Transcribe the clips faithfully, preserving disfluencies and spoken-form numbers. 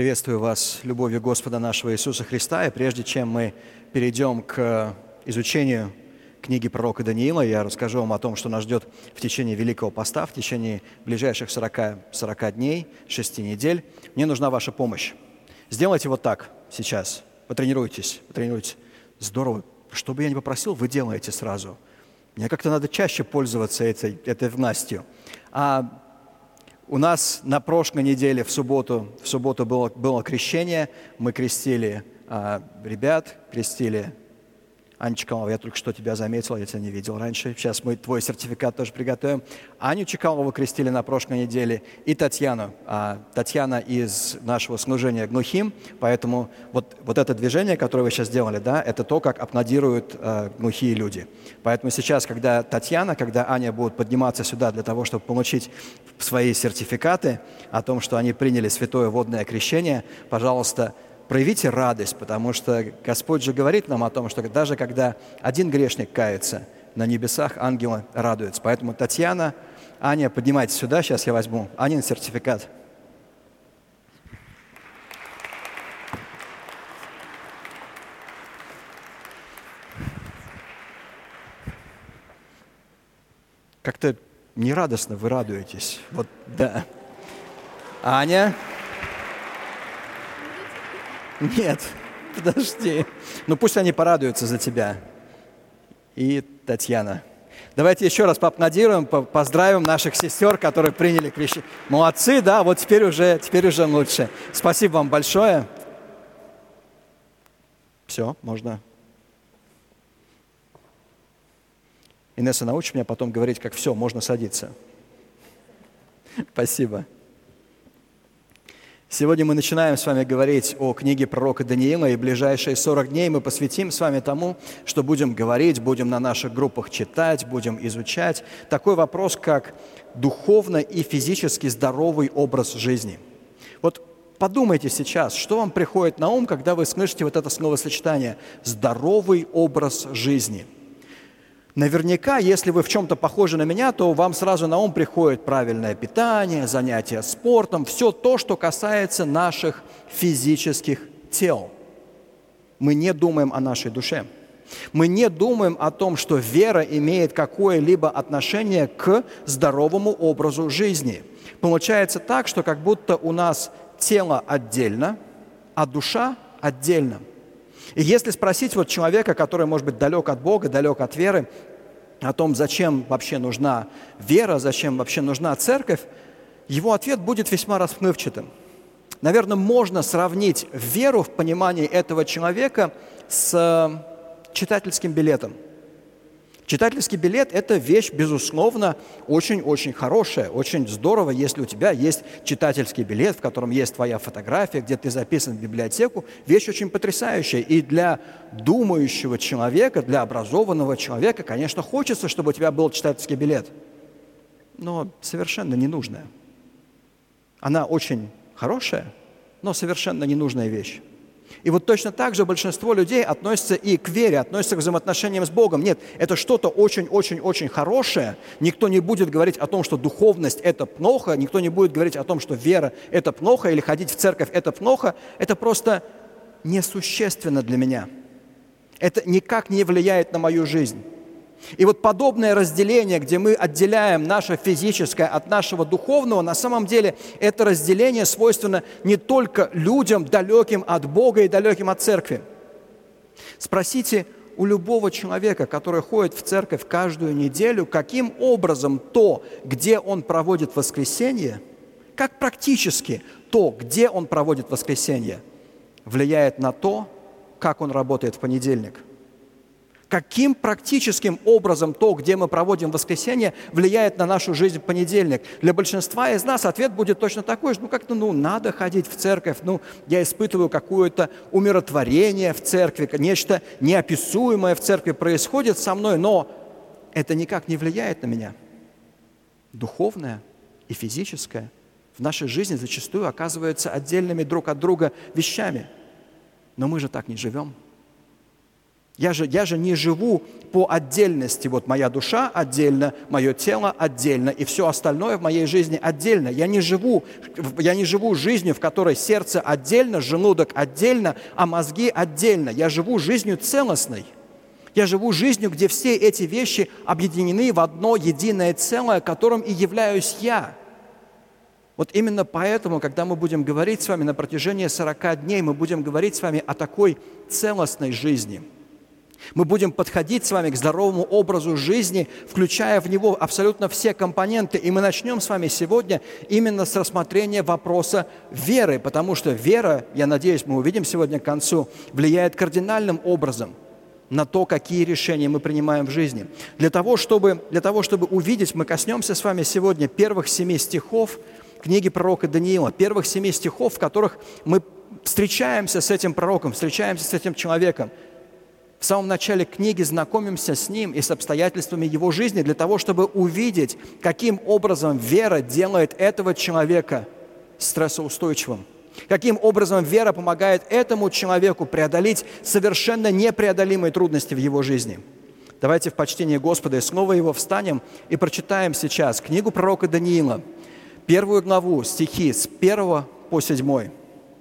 Приветствую вас любовью Господа нашего Иисуса Христа. И прежде чем мы перейдем к изучению книги пророка Даниила, я расскажу вам о том, что нас ждет в течение Великого Поста, в течение ближайших сорока, сорока дней, шести недель. Мне нужна ваша помощь. Сделайте вот так сейчас. Потренируйтесь, потренируйтесь. Здорово. Что бы я ни попросил, вы делаете сразу. Мне как-то надо чаще пользоваться этой, этой властью. А у нас на прошлой неделе в субботу, в субботу было, было крещение. Мы крестили а, ребят, крестили Аня Чекалова, я только что тебя заметил, я тебя не видел раньше. Сейчас мы твой сертификат тоже приготовим. Аню Чекалову крестили на прошлой неделе и Татьяну. А, Татьяна из нашего служения глухим, поэтому вот, вот это движение, которое вы сейчас сделали, да, это то, как аплодируют а, глухие люди. Поэтому сейчас, когда Татьяна, когда Аня будут подниматься сюда для того, чтобы получить свои сертификаты о том, что они приняли святое водное крещение, пожалуйста, проявите радость, потому что Господь же говорит нам о том, что даже когда один грешник кается, на небесах ангелы радуются. Поэтому, Татьяна, Аня, поднимайтесь сюда, сейчас я возьму Анин сертификат. Как-то нерадостно вы радуетесь. Вот, да. Аня? Нет, подожди. Ну пусть они порадуются за тебя. И Татьяна. Давайте еще раз поаплодируем, поздравим наших сестер, которые приняли крещение. Молодцы, да, вот теперь уже, теперь уже лучше. Спасибо вам большое. Все, можно. Инесса, научи меня потом говорить, как все, можно садиться. Спасибо. Сегодня мы начинаем с вами говорить о книге пророка Даниила, и ближайшие сорок дней мы посвятим с вами тому, что будем говорить, будем на наших группах читать, будем изучать. Такой вопрос, как духовно и физически здоровый образ жизни. Вот подумайте сейчас, что вам приходит на ум, когда вы слышите вот это словосочетание «здоровый образ жизни». Наверняка, если вы в чем-то похожи на меня, то вам сразу на ум приходит правильное питание, занятия спортом, все то, что касается наших физических тел. Мы не думаем о нашей душе. Мы не думаем о том, что вера имеет какое-либо отношение к здоровому образу жизни. Получается так, что как будто у нас тело отдельно, а душа отдельно. И если спросить вот человека, который, может быть, далек от Бога, далек от веры, о том, зачем вообще нужна вера, зачем вообще нужна церковь, его ответ будет весьма расплывчатым. Наверное, можно сравнить веру в понимании этого человека с читательским билетом. Читательский билет – это вещь, безусловно, очень-очень хорошая, очень здорово, если у тебя есть читательский билет, в котором есть твоя фотография, где ты записан в библиотеку. Вещь очень потрясающая. И для думающего человека, для образованного человека, конечно, хочется, чтобы у тебя был читательский билет. Но совершенно ненужная. Она очень хорошая, но совершенно ненужная вещь. И вот точно так же большинство людей относятся и к вере, относятся к взаимоотношениям с Богом. Нет, это что-то очень-очень-очень хорошее. Никто не будет говорить о том, что духовность – это плохо, никто не будет говорить о том, что вера – это плохо, или ходить в церковь – это плохо. Это просто несущественно для меня. Это никак не влияет на мою жизнь. И вот подобное разделение, где мы отделяем наше физическое от нашего духовного, на самом деле это разделение свойственно не только людям, далеким от Бога и далеким от церкви. Спросите у любого человека, который ходит в церковь каждую неделю, каким образом то, где он проводит воскресенье, как практически то, где он проводит воскресенье, влияет на то, как он работает в понедельник. Каким практическим образом то, где мы проводим воскресенье, влияет на нашу жизнь в понедельник? Для большинства из нас ответ будет точно такой же. Ну, как-то, ну, надо ходить в церковь. Ну, я испытываю какое-то умиротворение в церкви, нечто неописуемое в церкви происходит со мной, но это никак не влияет на меня. Духовное и физическое в нашей жизни зачастую оказываются отдельными друг от друга вещами. Но мы же так не живем. Я же, я же не живу по отдельности. Вот моя душа отдельно, мое тело отдельно, и все остальное в моей жизни отдельно. Я не живу, я не живу жизнью, в которой сердце отдельно, желудок отдельно, а мозги отдельно. Я живу жизнью целостной. Я живу жизнью, где все эти вещи объединены в одно единое целое, которым и являюсь я. Вот именно поэтому, когда мы будем говорить с вами на протяжении сорока дней, мы будем говорить с вами о такой целостной жизни. Мы будем подходить с вами к здоровому образу жизни, включая в него абсолютно все компоненты. И мы начнем с вами сегодня именно с рассмотрения вопроса веры, потому что вера, я надеюсь, мы увидим сегодня к концу, влияет кардинальным образом на то, какие решения мы принимаем в жизни. Для того, чтобы, для того, чтобы увидеть, мы коснемся с вами сегодня первых семи стихов книги пророка Даниила, первых семи стихов, в которых мы встречаемся с этим пророком, встречаемся с этим человеком. В самом начале книги знакомимся с ним и с обстоятельствами его жизни для того, чтобы увидеть, каким образом вера делает этого человека стрессоустойчивым. Каким образом вера помогает этому человеку преодолеть совершенно непреодолимые трудности в его жизни. Давайте в почтении Господа и снова его встанем и прочитаем сейчас книгу пророка Даниила, первую главу, стихи с первого по седьмой.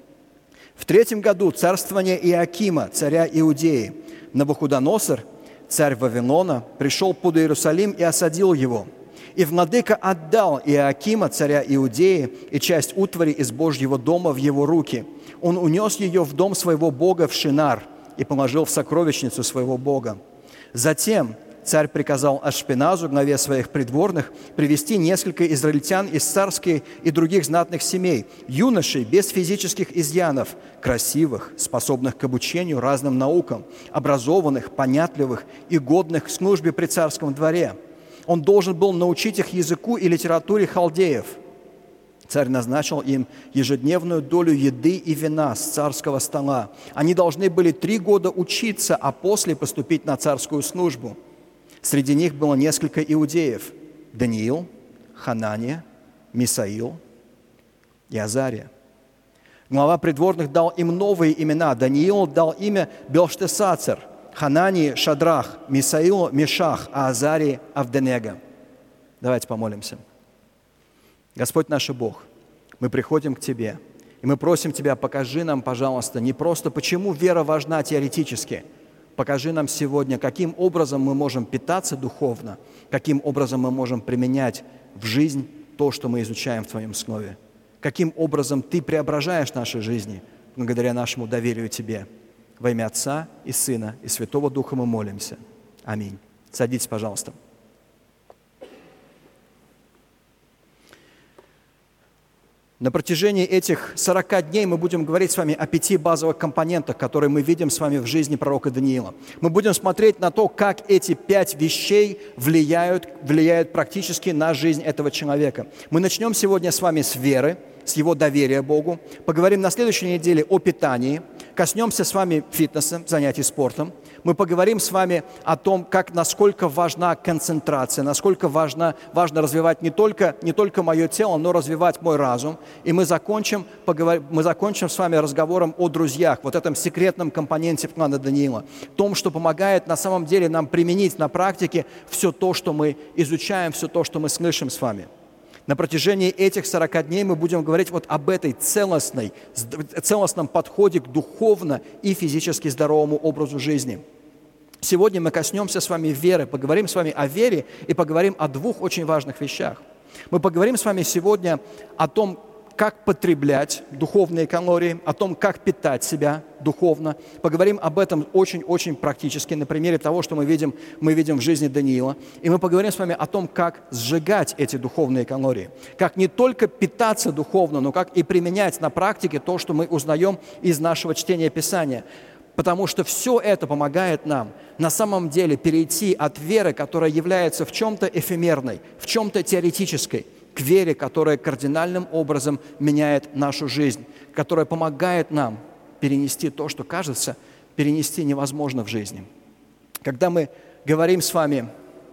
«В третьем году царствования Иоакима, царя Иудеи, Навуходоносор, царь Вавилона, пришел под Иерусалим и осадил его. И владыка отдал Иоакима, царя Иудеи, и часть утвари из Божьего дома в его руки. Он унес ее в дом своего бога в Шинар и положил в сокровищницу своего бога. Затем царь приказал Ашпеназу, главе своих придворных, привести несколько израильтян из царских и других знатных семей, юношей без физических изъянов, красивых, способных к обучению разным наукам, образованных, понятливых и годных к службе при царском дворе. Он должен был научить их языку и литературе халдеев. Царь назначил им ежедневную долю еды и вина с царского стола. Они должны были три года учиться, а после поступить на царскую службу. Среди них было несколько иудеев – Даниил, Ханания, Мисаил и Азария. Глава придворных дал им новые имена. Даниил дал имя Белштесацер, Ханании – Шадрах, Мисаилу – Мешах, а Азарии – Авденега. Давайте помолимся. Господь наш Бог, мы приходим к Тебе, и мы просим Тебя, покажи нам, пожалуйста, не просто, почему вера важна теоретически. Покажи нам сегодня, каким образом мы можем питаться духовно, каким образом мы можем применять в жизнь то, что мы изучаем в Твоем Слове. Каким образом Ты преображаешь наши жизни благодаря нашему доверию Тебе. Во имя Отца и Сына и Святого Духа мы молимся. Аминь. Садитесь, пожалуйста. На протяжении этих сорока дней мы будем говорить с вами о пяти базовых компонентах, которые мы видим с вами в жизни пророка Даниила. Мы будем смотреть на то, как эти пять вещей влияют, влияют практически на жизнь этого человека. Мы начнем сегодня с вами с веры, с его доверия Богу. Поговорим на следующей неделе о питании. Коснемся с вами фитнеса, занятий спортом. Мы поговорим с вами о том, как, насколько важна концентрация, насколько важно, важно развивать не только, не только мое тело, но развивать мой разум. И мы закончим, поговор... мы закончим с вами разговором о друзьях, вот этом секретном компоненте плана Даниила, том, что помогает на самом деле нам применить на практике все то, что мы изучаем, все то, что мы слышим с вами. На протяжении этих сорока дней мы будем говорить вот об этой целостной, целостном подходе к духовно и физически здоровому образу жизни. Сегодня мы коснемся с вами веры, поговорим с вами о вере и поговорим о двух очень важных вещах. Мы поговорим с вами сегодня о том, как потреблять духовные калории, о том, как питать себя духовно. Поговорим об этом очень-очень практически, на примере того, что мы видим, мы видим в жизни Даниила. И мы поговорим с вами о том, как сжигать эти духовные калории. Как не только питаться духовно, но как и применять на практике то, что мы узнаем из нашего чтения Писания. Потому что все это помогает нам на самом деле перейти от веры, которая является в чем-то эфемерной, в чем-то теоретической, к вере, которая кардинальным образом меняет нашу жизнь, которая помогает нам перенести то, что, кажется, перенести невозможно в жизни. Когда мы говорим с вами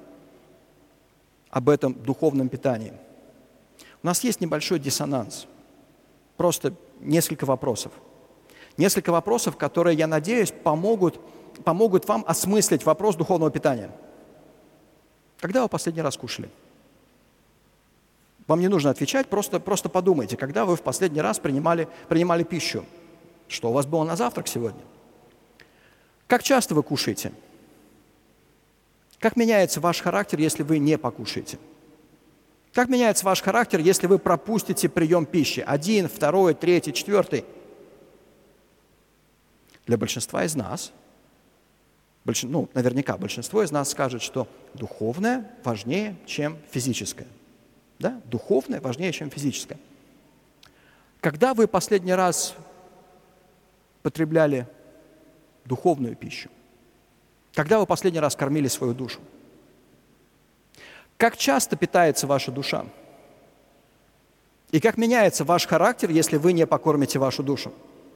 об этом духовном питании, у нас есть небольшой диссонанс, просто несколько вопросов. Несколько вопросов, которые, я надеюсь, помогут помогут вам осмыслить вопрос духовного питания. Когда вы последний раз кушали? Вам не нужно отвечать, просто, просто подумайте, когда вы в последний раз принимали, принимали пищу. Что у вас было на завтрак сегодня? Как часто вы кушаете? Как меняется ваш характер, если вы не покушаете? Как меняется ваш характер, если вы пропустите прием пищи? Один, второй, третий, четвертый. Для большинства из нас, больш... ну, наверняка большинство из нас скажет, что духовное важнее, чем физическое. Да? Духовное важнее, чем физическое. Когда вы последний раз потребляли духовную пищу? Когда вы последний раз кормили свою душу? Как часто питается ваша душа? И как меняется ваш характер, если вы не покормите вашу душу?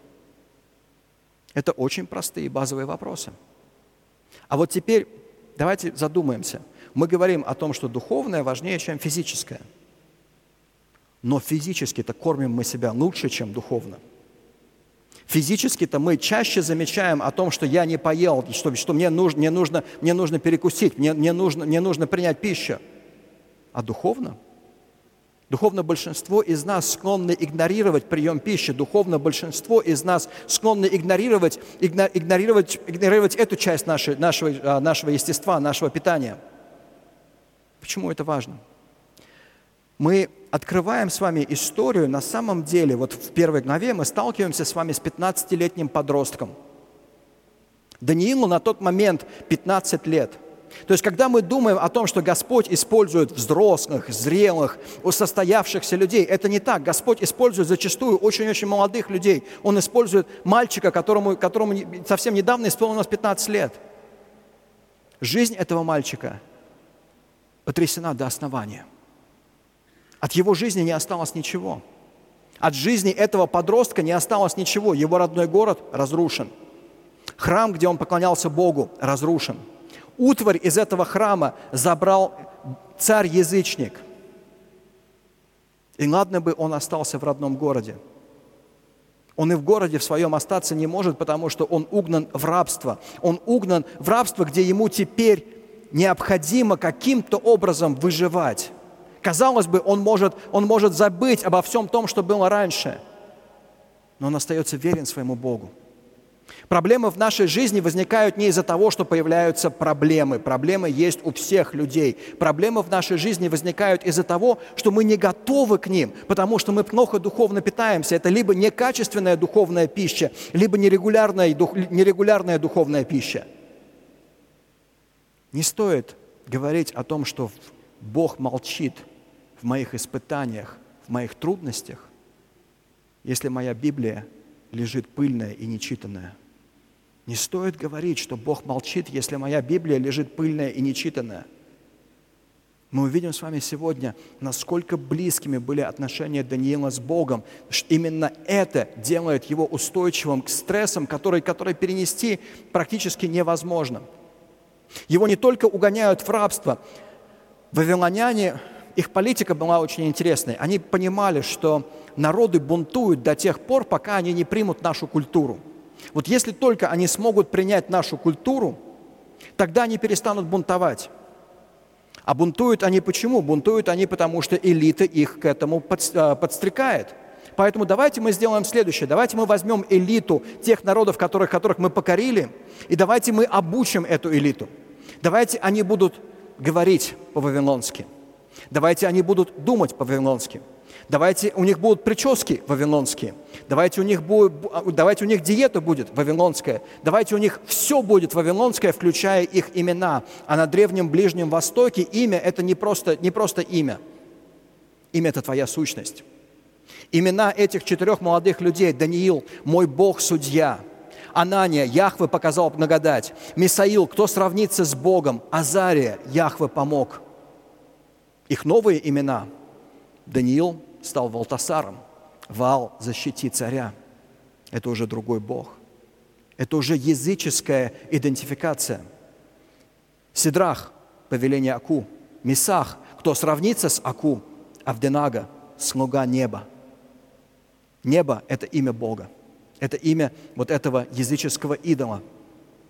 Это очень простые базовые вопросы. А вот теперь давайте задумаемся. Мы говорим о том, что духовное важнее, чем физическое. Но физически-то кормим мы себя лучше, чем духовно. Физически-то мы чаще замечаем о том, что я не поел, что, что мне, нужно, мне, нужно, мне нужно перекусить, мне, мне, нужно, мне нужно принять пищу. А духовно? Духовно большинство из нас склонны игнорировать прием пищи. Духовно большинство из нас склонны игнорировать, игнорировать, игнорировать эту часть нашей, нашего, нашего естества, нашего питания. Почему это важно? Мы открываем с вами историю, на самом деле, вот в первой главе мы сталкиваемся с вами с пятнадцатилетним подростком. Даниилу на тот момент пятнадцать лет. То есть, когда мы думаем о том, что Господь использует взрослых, зрелых, состоявшихся людей, это не так. Господь использует зачастую очень-очень молодых людей. Он использует мальчика, которому, которому совсем недавно исполнилось пятнадцать лет. Жизнь этого мальчика потрясена до основания. От его жизни не осталось ничего. От жизни этого подростка не осталось ничего. Его родной город разрушен. Храм, где он поклонялся Богу, разрушен. Утварь из этого храма забрал царь-язычник. И ладно бы он остался в родном городе. Он и в городе в своем остаться не может, потому что он угнан в рабство. Он угнан в рабство, где ему теперь необходимо каким-то образом выживать. Казалось бы, он может, он может забыть обо всем том, что было раньше, но он остается верен своему Богу. Проблемы в нашей жизни возникают не из-за того, что появляются проблемы. Проблемы есть у всех людей. Проблемы в нашей жизни возникают из-за того, что мы не готовы к ним, потому что мы плохо духовно питаемся. Это либо некачественная духовная пища, либо нерегулярная, нерегулярная духовная пища. Не стоит говорить о том, что Бог молчит в моих испытаниях, в моих трудностях, если моя Библия лежит пыльная и нечитанная. Не стоит говорить, что Бог молчит, если моя Библия лежит пыльная и нечитанная. Мы увидим с вами сегодня, насколько близкими были отношения Даниила с Богом. Именно это делает его устойчивым к стрессам, которые, которые перенести практически невозможно. Его не только угоняют в рабство. Вавилоняне, их политика была очень интересной. Они понимали, что народы бунтуют до тех пор, пока они не примут нашу культуру. Вот если только они смогут принять нашу культуру, тогда они перестанут бунтовать. А бунтуют они почему? Бунтуют они потому, что элита их к этому подстрекает. Поэтому давайте мы сделаем следующее. Давайте мы возьмем элиту тех народов, которых, которых мы покорили, и давайте мы обучим эту элиту. Давайте они будут говорить по-вавилонски. Давайте они будут думать по-вавилонски. Давайте у них будут прически вавилонские. Давайте у них, будет, давайте у них диета будет вавилонская. Давайте у них все будет вавилонское, включая их имена. А на Древнем Ближнем Востоке имя – это не просто, не просто имя. Имя – это твоя сущность. Имена этих четырех молодых людей – Даниил, мой Бог, судья. Анания, Яхве показал благодать. Мисаил, кто сравнится с Богом. Азария, Яхве помог. Их новые имена. Даниил стал Валтасаром. Ваал, защити царя. Это уже другой Бог. Это уже языческая идентификация. Сидрах, повеление Аку. Месах, кто сравнится с Аку. Авденага, слуга неба. Небо – это имя Бога. Это имя вот этого языческого идола.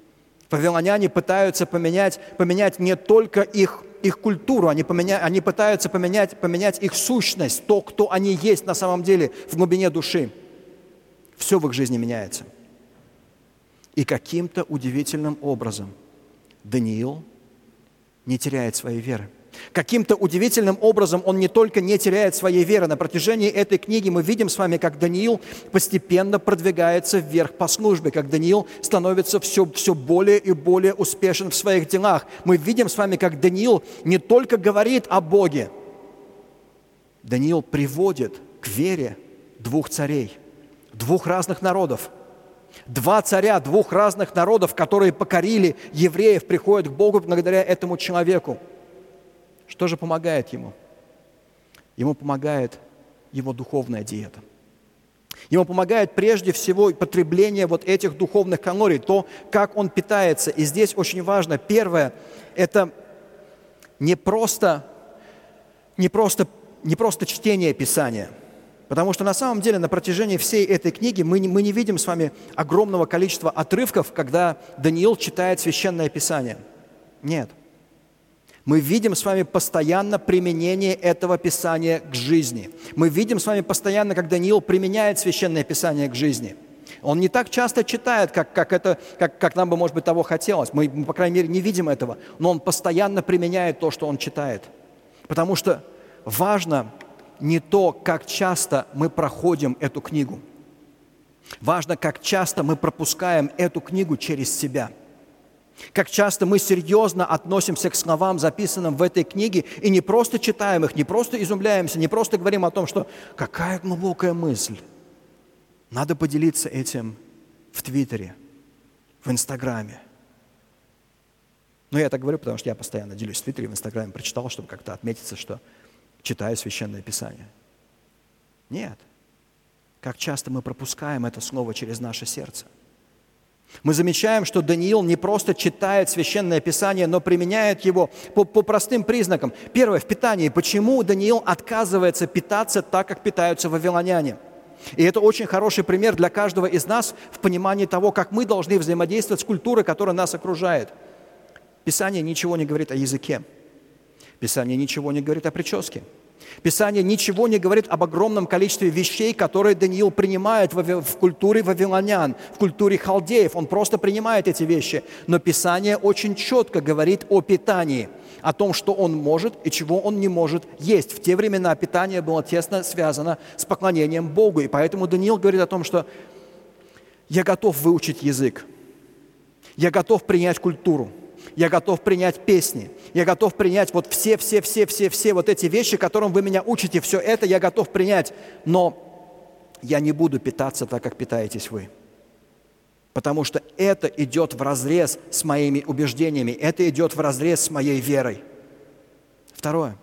Вавилоняне пытаются поменять, поменять не только их, их культуру, они, поменя, они пытаются поменять, поменять их сущность, то, кто они есть на самом деле в глубине души. Все в их жизни меняется. И каким-то удивительным образом Даниил не теряет своей веры. Каким-то удивительным образом он не только не теряет своей веры. На протяжении этой книги мы видим с вами, как Даниил постепенно продвигается вверх по службе, как Даниил становится все, все более и более успешен в своих делах. Мы видим с вами, как Даниил не только говорит о Боге, Даниил приводит к вере двух царей, двух разных народов. Два царя двух разных народов, которые покорили евреев, приходят к Богу благодаря этому человеку. Что же помогает ему? Ему помогает его духовная диета. Ему помогает прежде всего потребление вот этих духовных калорий, то, как он питается. И здесь очень важно, первое, это не просто, не просто, не просто чтение Писания. Потому что на самом деле на протяжении всей этой книги мы не, мы не видим с вами огромного количества отрывков, когда Даниил читает Священное Писание. Нет. Мы видим с вами постоянно применение этого Писания к жизни. Мы видим с вами постоянно, как Даниил применяет Священное Писание к жизни. Он не так часто читает, как, как, это, как, как нам бы, может быть, того хотелось. Мы, по крайней мере, не видим этого. Но он постоянно применяет то, что он читает. Потому что важно не то, как часто мы проходим эту книгу. Важно, как часто мы пропускаем эту книгу через себя. Как часто мы серьезно относимся к словам, записанным в этой книге, и не просто читаем их, не просто изумляемся, не просто говорим о том, что какая глубокая мысль. Надо поделиться этим в Твиттере, в Инстаграме. Но я так говорю, потому что я постоянно делюсь в Твиттере, в Инстаграме, прочитал, чтобы как-то отметиться, что читаю Священное Писание. Нет. Как часто мы пропускаем это слово через наше сердце. Мы замечаем, что Даниил не просто читает Священное Писание, но применяет его по, по простым признакам. Первое, в питании. Почему Даниил отказывается питаться так, как питаются вавилоняне? И это очень хороший пример для каждого из нас в понимании того, как мы должны взаимодействовать с культурой, которая нас окружает. Писание ничего не говорит о языке. Писание ничего не говорит о прическе. Писание ничего не говорит об огромном количестве вещей, которые Даниил принимает в культуре вавилонян, в культуре халдеев. Он просто принимает эти вещи. Но Писание очень четко говорит о питании, о том, что он может и чего он не может есть. В те времена питание было тесно связано с поклонением Богу. И поэтому Даниил говорит о том, что я готов выучить язык, я готов принять культуру. Я готов принять песни, я готов принять вот все-все-все-все-все вот эти вещи, которым вы меня учите, все это я готов принять, но я не буду питаться так, как питаетесь вы. Потому что это идет вразрез с моими убеждениями, это идет вразрез с моей верой. Второе.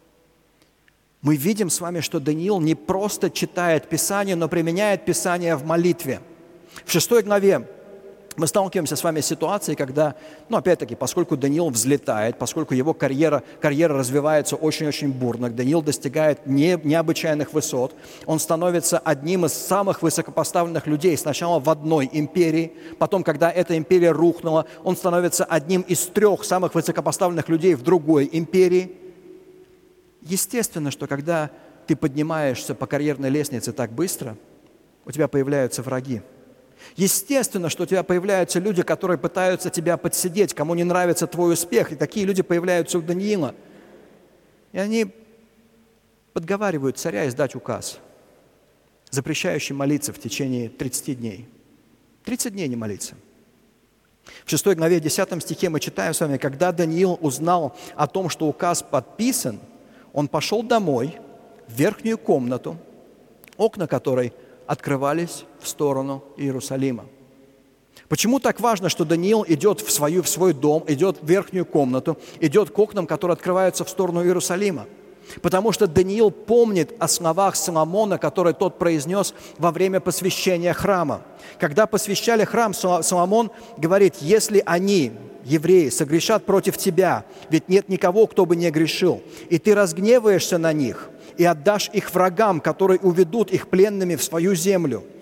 Мы видим с вами, что Даниил не просто читает Писание, но применяет Писание в молитве. В шестой главе мы сталкиваемся с вами с ситуацией, когда, ну, опять-таки, поскольку Даниил взлетает, поскольку его карьера, карьера развивается очень-очень бурно, Даниил достигает не, необычайных высот, он становится одним из самых высокопоставленных людей сначала в одной империи, потом, когда эта империя рухнула, он становится одним из трех самых высокопоставленных людей в другой империи. Естественно, что когда ты поднимаешься по карьерной лестнице так быстро, у тебя появляются враги. Естественно, что у тебя появляются люди, которые пытаются тебя подсидеть, кому не нравится твой успех. И такие люди появляются у Даниила. И они подговаривают царя издать указ, запрещающий молиться в течение тридцати дней. тридцать дней не молиться. В шестой главе, десятом стихе мы читаем с вами, когда Даниил узнал о том, что указ подписан, он пошел домой, в верхнюю комнату, окна которой открывались в сторону Иерусалима. Почему так важно, что Даниил идет в, свою, в свой дом, идет в верхнюю комнату, идет к окнам, которые открываются в сторону Иерусалима? Потому что Даниил помнит о словах Соломона, которые тот произнес во время посвящения храма. Когда посвящали храм, Соломон говорит, если они, евреи, согрешат против тебя, ведь нет никого, кто бы не грешил, и ты разгневаешься на них, и отдашь их врагам, которые уведут их пленными в свою землю,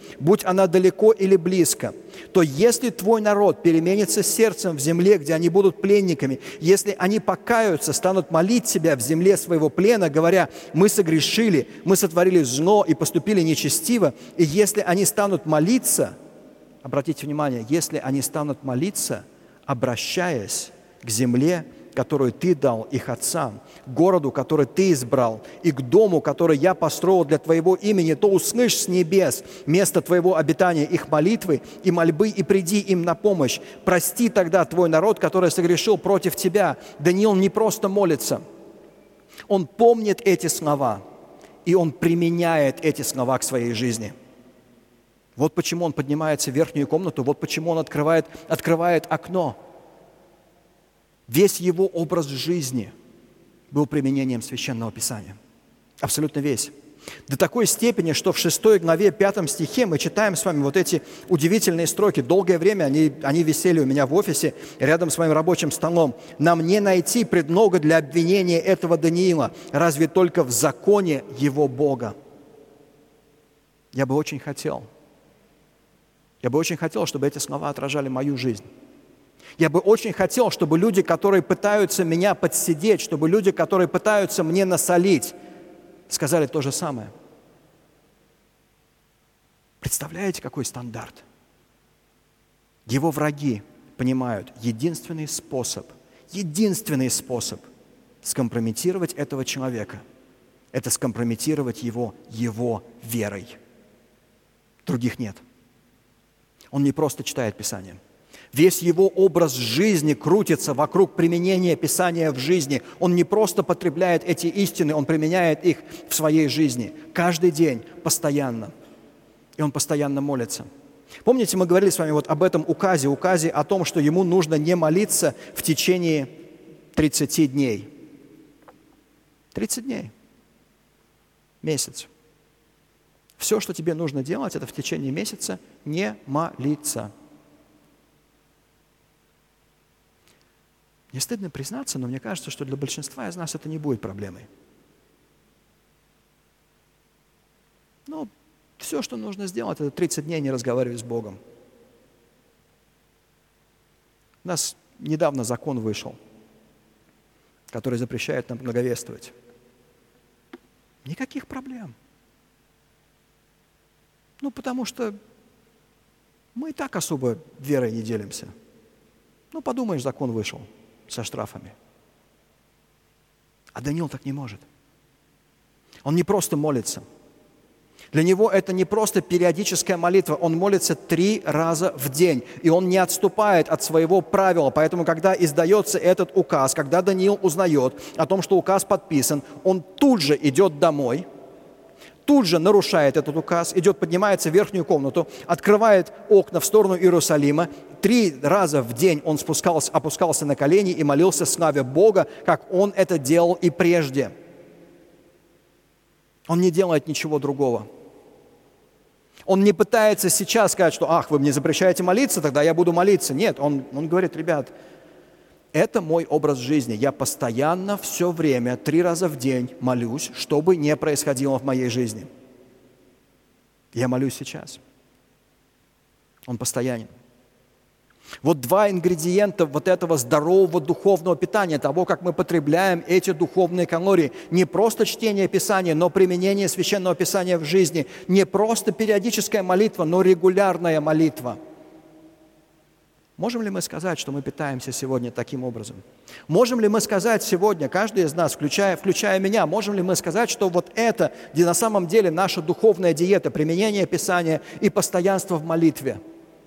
будь она далеко или близко, то если твой народ переменится сердцем в земле, где они будут пленниками, если они покаются, станут молить тебя в земле своего плена, говоря, мы согрешили, мы сотворили зло и поступили нечестиво, и если они станут молиться, обратите внимание, если они станут молиться, обращаясь к земле, которую Ты дал их отцам, к городу, который Ты избрал, и к дому, который я построил для Твоего имени, то услышь с небес место Твоего обитания их молитвы и мольбы, и приди им на помощь. Прости тогда Твой народ, который согрешил против Тебя». Даниил не просто молится, он помнит эти слова, и он применяет эти слова к своей жизни. Вот почему он поднимается в верхнюю комнату, вот почему он открывает, открывает окно. Весь его образ жизни был применением Священного Писания. Абсолютно весь. До такой степени, что в шестой главе, пятом стихе мы читаем с вами вот эти удивительные строки. Долгое время они, они висели у меня в офисе, рядом с моим рабочим столом. «Нам не найти предлога для обвинения этого Даниила, разве только в законе его Бога». Я бы очень хотел, я бы очень хотел, чтобы эти слова отражали мою жизнь. Я бы очень хотел, чтобы люди, которые пытаются меня подсидеть, чтобы люди, которые пытаются мне насолить, сказали то же самое. Представляете, какой стандарт? Его враги понимают, единственный способ, единственный способ скомпрометировать этого человека – это скомпрометировать его, его верой. Других нет. Он не просто читает Писание. Весь его образ жизни крутится вокруг применения Писания в жизни. Он не просто потребляет эти истины, он применяет их в своей жизни. Каждый день, постоянно. И он постоянно молится. Помните, мы говорили с вами вот об этом указе, указе о том, что ему нужно не молиться в течение тридцати дней. тридцать дней. Месяц. Все, что тебе нужно делать, это в течение месяца не молиться. Мне стыдно признаться, но мне кажется, что для большинства из нас это не будет проблемой. Ну, все, что нужно сделать, это тридцать дней не разговаривать с Богом. У нас недавно закон вышел, который запрещает нам благовествовать. Никаких проблем. Ну, потому что мы и так особо верой не делимся. Ну, подумаешь, закон вышел со штрафами. А Даниил так не может. Он не просто молится. Для него это не просто периодическая молитва. Он молится три раза в день. И он не отступает от своего правила. Поэтому, когда издается этот указ, когда Даниил узнает о том, что указ подписан, он тут же идет домой, тут же нарушает этот указ, идет, поднимается в верхнюю комнату, открывает окна в сторону Иерусалима. Три раза в день он спускался, опускался на колени и молился славе Бога, как он это делал и прежде. Он не делает ничего другого. Он не пытается сейчас сказать, что «ах, вы мне запрещаете молиться, тогда я буду молиться». Нет, он, он говорит, ребят, это мой образ жизни. Я постоянно, все время, три раза в день молюсь, что бы ни происходило в моей жизни. Я молюсь сейчас. Он постоянен. Вот два ингредиента вот этого здорового духовного питания, того, как мы потребляем эти духовные калории. Не просто чтение Писания, но применение Священного Писания в жизни. Не просто периодическая молитва, но регулярная молитва. Можем ли мы сказать, что мы питаемся сегодня таким образом? Можем ли мы сказать сегодня, каждый из нас, включая, включая меня, можем ли мы сказать, что вот это, где на самом деле наша духовная диета, применение Писания и постоянство в молитве?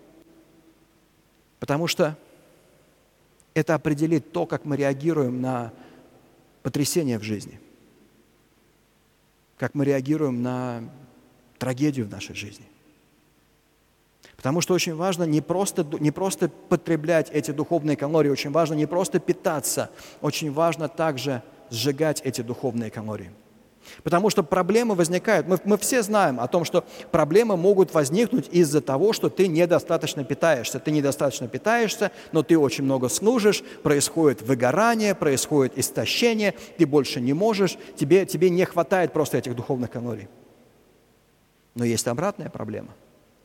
Потому что это определит то, как мы реагируем на потрясения в жизни, как мы реагируем на трагедию в нашей жизни. Потому что очень важно не просто, не просто потреблять эти духовные калории, очень важно не просто питаться, очень важно также сжигать эти духовные калории. Потому что проблемы возникают. Мы, мы все знаем о том, что проблемы могут возникнуть из-за того, что ты недостаточно питаешься. Ты недостаточно питаешься, но ты очень много служишь, происходит выгорание, происходит истощение, ты больше не можешь, тебе, тебе не хватает просто этих духовных калорий. Но есть обратная проблема.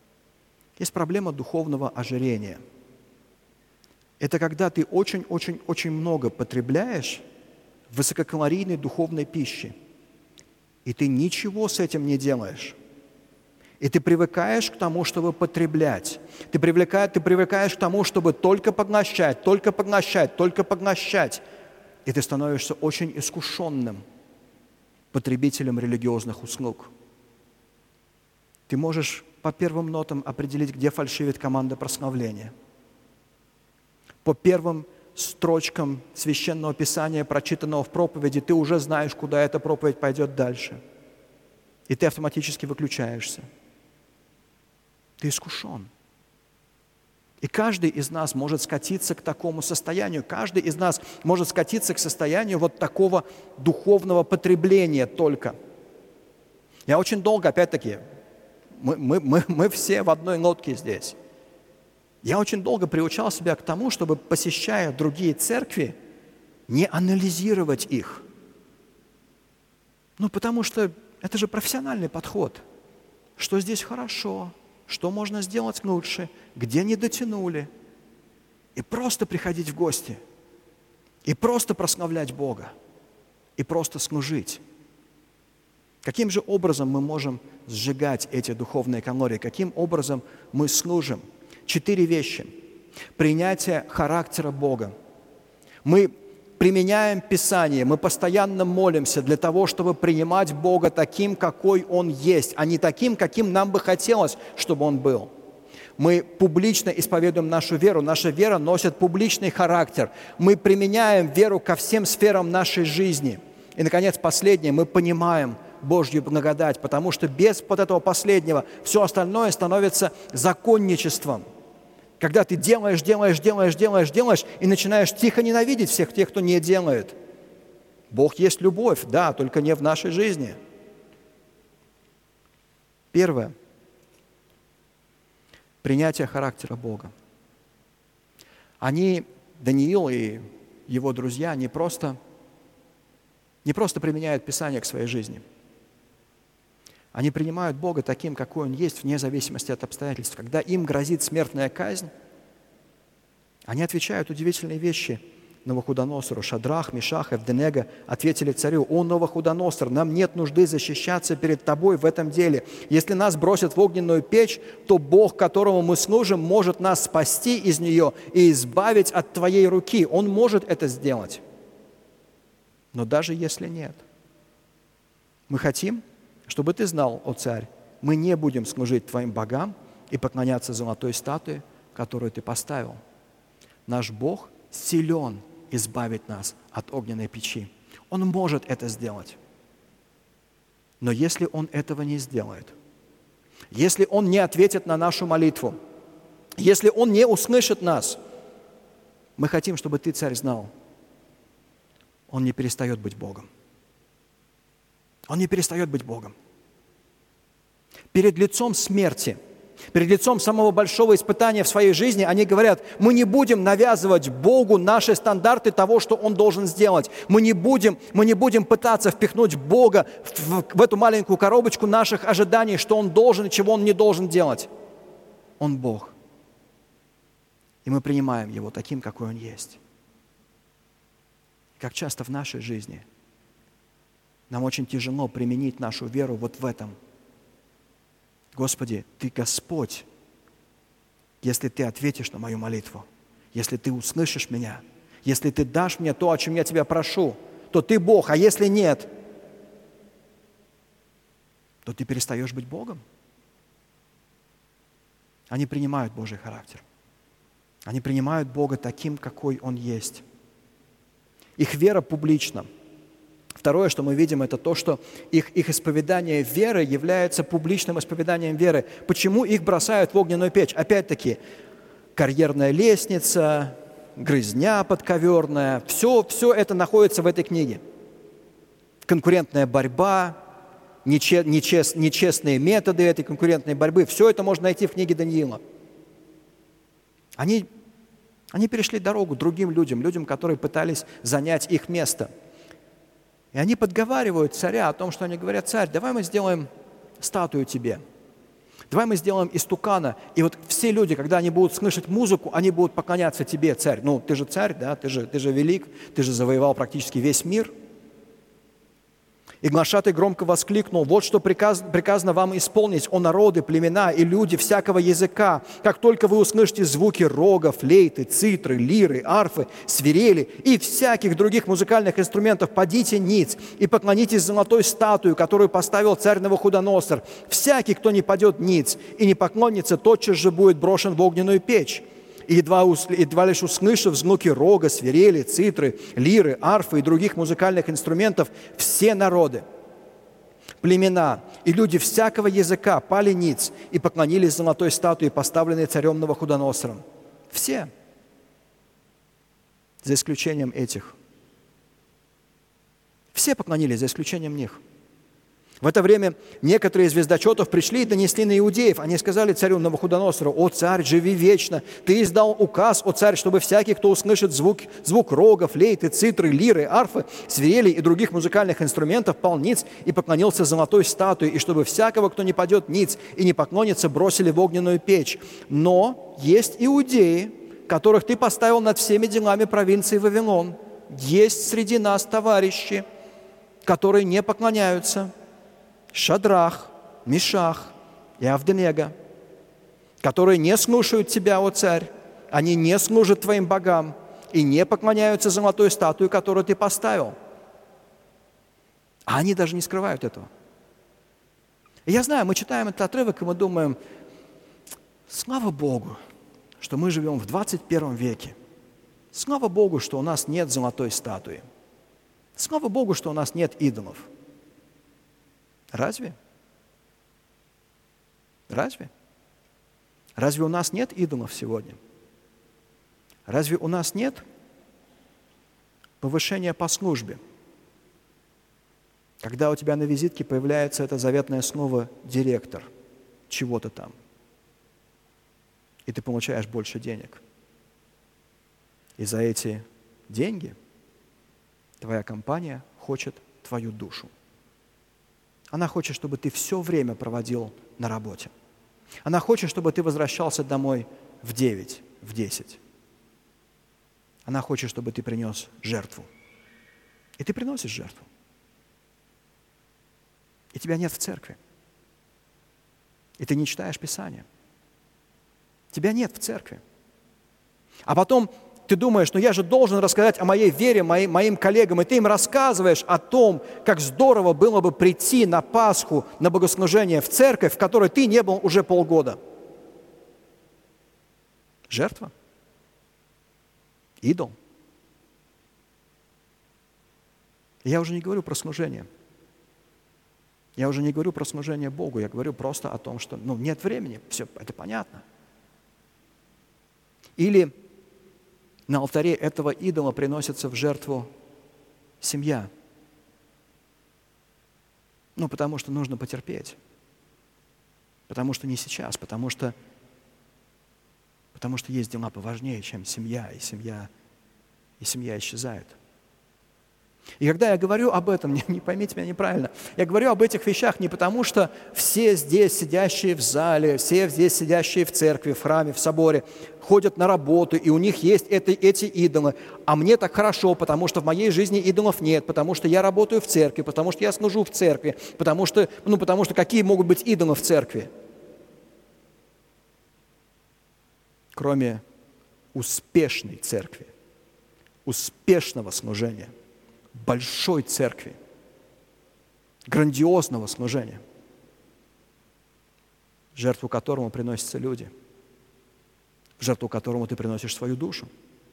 Есть проблема духовного ожирения. Это когда ты очень-очень-очень много потребляешь высококалорийной духовной пищи, и ты ничего с этим не делаешь. И ты привыкаешь к тому, чтобы потреблять. Ты, привлекаешь, ты привыкаешь к тому, чтобы только поглощать, только поглощать, только поглощать. И ты становишься очень искушенным потребителем религиозных услуг. Ты можешь по первым нотам определить, где фальшивит команда прославления. По первым строчкам Священного Писания, прочитанного в проповеди, ты уже знаешь, куда эта проповедь пойдет дальше. И ты автоматически выключаешься. Ты искушен. И каждый из нас может скатиться к такому состоянию. Каждый из нас может скатиться к состоянию вот такого духовного потребления только. Я очень долго, опять-таки, мы, мы, мы, мы все в одной лодке здесь. Я очень долго приучал себя к тому, чтобы, посещая другие церкви, не анализировать их. Ну, потому что это же профессиональный подход. Что здесь хорошо, что можно сделать лучше, где не дотянули. И просто приходить в гости, и просто прославлять Бога, и просто служить. Каким же образом мы можем сжигать эти духовные калории? Каким образом мы служим? Четыре вещи. Принятие характера Бога. Мы применяем Писание, мы постоянно молимся для того, чтобы принимать Бога таким, какой Он есть, а не таким, каким нам бы хотелось, чтобы Он был. Мы публично исповедуем нашу веру, наша вера носит публичный характер. Мы применяем веру ко всем сферам нашей жизни. И, наконец, последнее, мы понимаем Божью благодать, потому что без вот этого последнего все остальное становится законничеством. Когда ты делаешь, делаешь, делаешь, делаешь, делаешь, и начинаешь тихо ненавидеть всех тех, кто не делает. Бог есть любовь, да, только не в нашей жизни. Первое. Принятие характера Бога. Они, Даниил и его друзья, не просто, не просто применяют Писание к своей жизни. Они принимают Бога таким, какой Он есть, вне зависимости от обстоятельств. Когда им грозит смертная казнь, они отвечают удивительные вещи Навуходоносору. Шадрах, Мишах, Авденего ответили царю: «О, Навуходоносор, нам нет нужды защищаться перед тобой в этом деле. Если нас бросят в огненную печь, то Бог, которому мы служим, может нас спасти из нее и избавить от твоей руки. Он может это сделать. Но даже если нет, мы хотим, чтобы ты знал, о царь, мы не будем служить твоим богам и поклоняться золотой статуе, которую ты поставил. Наш Бог силен избавить нас от огненной печи. Он может это сделать. Но если Он этого не сделает, если Он не ответит на нашу молитву, если Он не услышит нас, мы хотим, чтобы ты, царь, знал, Он не перестает быть Богом. Он не перестает быть Богом. Перед лицом смерти, перед лицом самого большого испытания в своей жизни, они говорят: мы не будем навязывать Богу наши стандарты того, что Он должен сделать. Мы не будем, мы не будем пытаться впихнуть Бога в, в эту маленькую коробочку наших ожиданий, что Он должен и чего Он не должен делать. Он Бог. И мы принимаем Его таким, какой Он есть. Как часто в нашей жизни нам очень тяжело применить нашу веру вот в этом. Господи, Ты Господь, если Ты ответишь на мою молитву, если Ты услышишь меня, если Ты дашь мне то, о чем я Тебя прошу, то Ты Бог, а если нет, то Ты перестаешь быть Богом. Они принимают Божий характер. Они принимают Бога таким, какой Он есть. Их вера публична. Второе, что мы видим, это то, что их, их исповедание веры является публичным исповеданием веры. Почему их бросают в огненную печь? Опять-таки, карьерная лестница, грызня подковерная, все, все это находится в этой книге. Конкурентная борьба, нече, нечест, нечестные методы этой конкурентной борьбы, все это можно найти в книге Даниила. Они, они перешли дорогу другим людям, людям, которые пытались занять их место. И они подговаривают царя о том, что они говорят: царь, давай мы сделаем статую тебе. Давай мы сделаем истукана, и вот все люди, когда они будут слышать музыку, они будут поклоняться тебе, царь. Ну, ты же царь, да, ты же, ты же велик, ты же завоевал практически весь мир. И глашатай громко воскликнул: вот что приказ, приказано вам исполнить, о народы, племена и люди всякого языка. Как только вы услышите звуки рога, флейты, цитры, лиры, арфы, свирели и всяких других музыкальных инструментов, падите ниц и поклонитесь золотой статуе, которую поставил царь Навуходоносор. Всякий, кто не падет ниц и не поклонится, тотчас же будет брошен в огненную печь. И едва, едва лишь услышав звуки рога, свирели, цитры, лиры, арфы и других музыкальных инструментов, все народы, племена и люди всякого языка пали ниц и поклонились золотой статуе, поставленной царем Навуходоносором. Все, за исключением этих. Все поклонились, за исключением них. В это время некоторые из звездочетов пришли и донесли на иудеев. Они сказали царю Навуходоносору: «О царь, живи вечно! Ты издал указ, о царь, чтобы всякий, кто услышит звук, звук рога, флейты, цитры, лиры, арфы, свирели и других музыкальных инструментов, пал ниц и поклонился золотой статуе, и чтобы всякого, кто не падет ниц и не поклонится, бросили в огненную печь. Но есть иудеи, которых ты поставил над всеми делами провинции Вавилон. Есть среди нас товарищи, которые не поклоняются. Шадрах, Мишах и Авденего, которые не слушают тебя, о царь, они не служат твоим богам и не поклоняются золотой статуе, которую ты поставил». А они даже не скрывают этого. И я знаю, мы читаем этот отрывок, и мы думаем: слава Богу, что мы живем в двадцать первом веке. Слава Богу, что у нас нет золотой статуи. Слава Богу, что у нас нет идолов. Разве? Разве? Разве у нас нет идолов сегодня? Разве у нас нет повышения по службе? Когда у тебя на визитке появляется это заветное слово «директор» чего-то там, и ты получаешь больше денег. И за эти деньги твоя компания хочет твою душу. Она хочет, чтобы ты все время проводил на работе. Она хочет, чтобы ты возвращался домой в девять, в десять. Она хочет, чтобы ты принес жертву. И ты приносишь жертву. И тебя нет в церкви. И ты не читаешь Писание. Тебя нет в церкви. А потом ты думаешь: ну я же должен рассказать о моей вере моим, моим коллегам, и ты им рассказываешь о том, как здорово было бы прийти на Пасху, на богослужение в церковь, в которой ты не был уже полгода. Жертва? Идол? Я уже не говорю про служение. Я уже не говорю про служение Богу, я говорю просто о том, что ну, нет времени, все это понятно. Или на алтаре этого идола приносится в жертву семья. Ну, потому что нужно потерпеть. Потому что не сейчас, потому что, потому что есть дела поважнее, чем семья, и семья, и семья исчезает. И когда я говорю об этом, не, не поймите меня неправильно, я говорю об этих вещах не потому, что все здесь сидящие в зале, все здесь сидящие в церкви, в храме, в соборе ходят на работу, и у них есть это, эти идолы, а мне так хорошо, потому что в моей жизни идолов нет, потому что я работаю в церкви, потому что я служу в церкви, потому что, ну, потому что какие могут быть идолы в церкви? Кроме успешной церкви, успешного служения, большой церкви, грандиозного служения, в жертву которому приносятся люди, в жертву которому ты приносишь свою душу.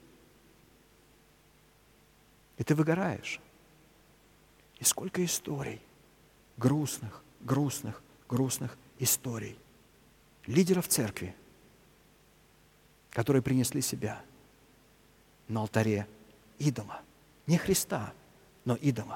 И ты выгораешь. И сколько историй, грустных, грустных, грустных историй лидеров церкви, которые принесли себя на алтаре идола, не Христа, но идола.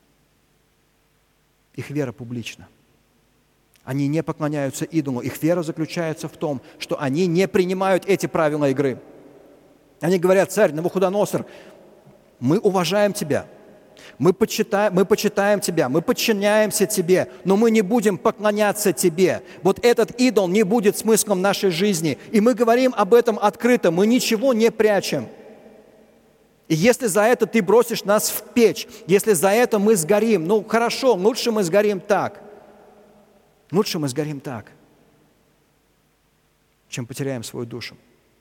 Их вера публична. Они не поклоняются идолу. Их вера заключается в том, что они не принимают эти правила игры. Они говорят: царь Навуходоносор, мы уважаем тебя. Мы почитаем, мы почитаем Тебя, мы подчиняемся Тебе, но мы не будем поклоняться Тебе. Вот этот идол не будет смыслом нашей жизни. И мы говорим об этом открыто, мы ничего не прячем. И если за это Ты бросишь нас в печь, если за это мы сгорим, ну хорошо, лучше мы сгорим так. Лучше мы сгорим так, чем потеряем свою душу.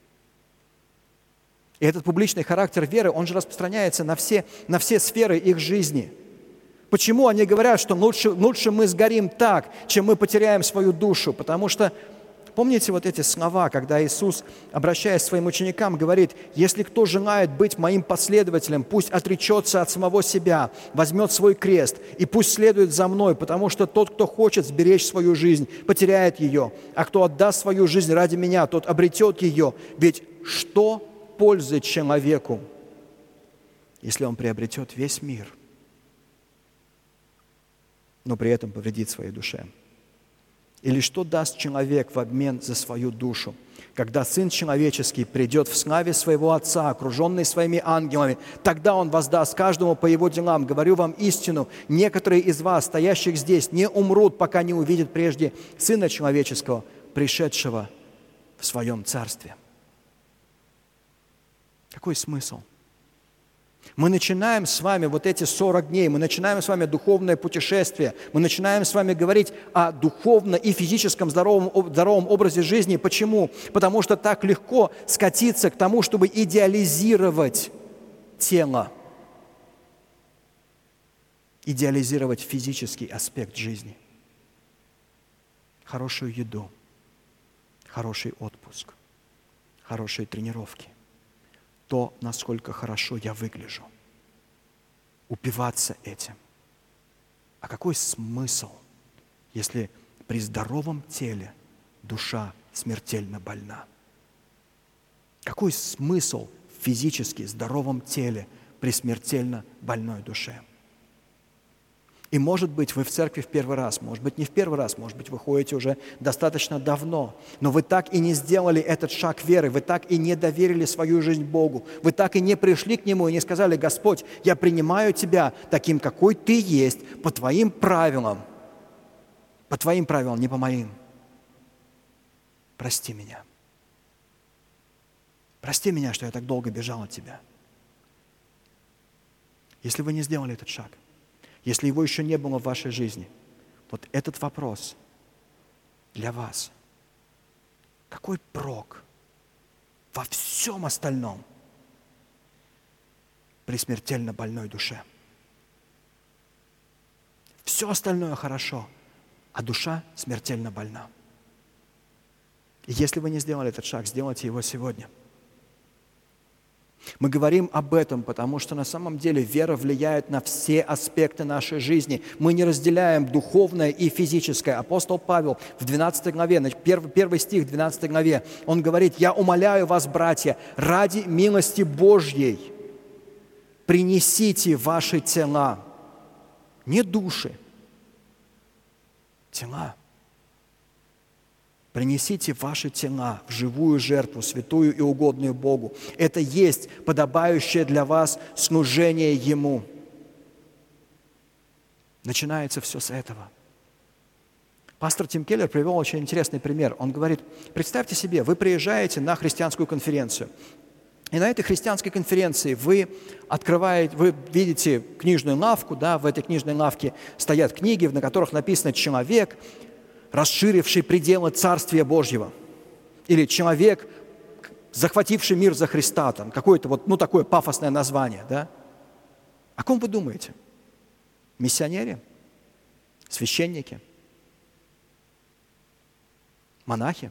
И этот публичный характер веры, он же распространяется на все, на все сферы их жизни. Почему они говорят, что лучше, лучше мы сгорим так, чем мы потеряем свою душу? Потому что, помните вот эти слова, когда Иисус, обращаясь к своим ученикам, говорит: «Если кто желает быть моим последователем, пусть отречется от самого себя, возьмет свой крест и пусть следует за мной, потому что тот, кто хочет сберечь свою жизнь, потеряет ее, а кто отдаст свою жизнь ради меня, тот обретет ее. Ведь что пользы человеку, если он приобретет весь мир, но при этом повредит своей душе? Или что даст человек в обмен за свою душу, когда Сын Человеческий придет в славе своего Отца, окруженный своими ангелами? Тогда Он воздаст каждому по его делам. Говорю вам истину, некоторые из вас, стоящих здесь, не умрут, пока не увидят прежде Сына Человеческого, пришедшего в Своем Царстве». Какой смысл? Мы начинаем с вами вот эти сорок дней, мы начинаем с вами духовное путешествие, мы начинаем с вами говорить о духовно и физическом здоровом, здоровом образе жизни. Почему? Потому что так легко скатиться к тому, чтобы идеализировать тело, идеализировать физический аспект жизни. Хорошую еду, хороший отпуск, хорошие тренировки. То, насколько хорошо я выгляжу. Упиваться этим. А какой смысл, если при здоровом теле душа смертельно больна? Какой смысл в физически здоровом теле при смертельно больной душе? И, может быть, вы в церкви в первый раз, может быть, не в первый раз, может быть, вы ходите уже достаточно давно, но вы так и не сделали этот шаг веры, вы так и не доверили свою жизнь Богу, вы так и не пришли к Нему и не сказали: «Господь, я принимаю Тебя таким, какой Ты есть, по Твоим правилам, по Твоим правилам, не по моим. Прости меня. Прости меня, что я так долго бежал от Тебя». Если вы не сделали этот шаг, если его еще не было в вашей жизни, вот этот вопрос для вас. Какой прок во всем остальном при смертельно больной душе? Все остальное хорошо, а душа смертельно больна. И если вы не сделали этот шаг, сделайте его сегодня. Мы говорим об этом, потому что на самом деле вера влияет на все аспекты нашей жизни. Мы не разделяем духовное и физическое. Апостол Павел в двенадцатой главе, первый, первый стих двенадцатой главе, он говорит: «Я умоляю вас, братья, ради милости Божьей, принесите ваши тела». Не души, тела. Принесите ваши тела в живую жертву, святую и угодную Богу. Это есть подобающее для вас служение Ему. Начинается все с этого. Пастор Тим Келлер привел очень интересный пример. Он говорит: представьте себе, вы приезжаете на христианскую конференцию. И на этой христианской конференции вы открываете, вы видите книжную лавку, да, в этой книжной лавке стоят книги, на которых написано «Человек, расширивший пределы Царствия Божьего». Или «Человек, захвативший мир за Христа». Там какое-то вот, ну, такое пафосное название, да? О ком вы думаете? Миссионере? Священники? Монахи?